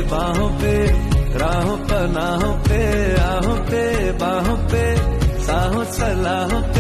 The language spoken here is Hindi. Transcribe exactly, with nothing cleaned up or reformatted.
बाहों पे, राहों पनाहों पे, आहों पे बाहों पे, साहों सलाहों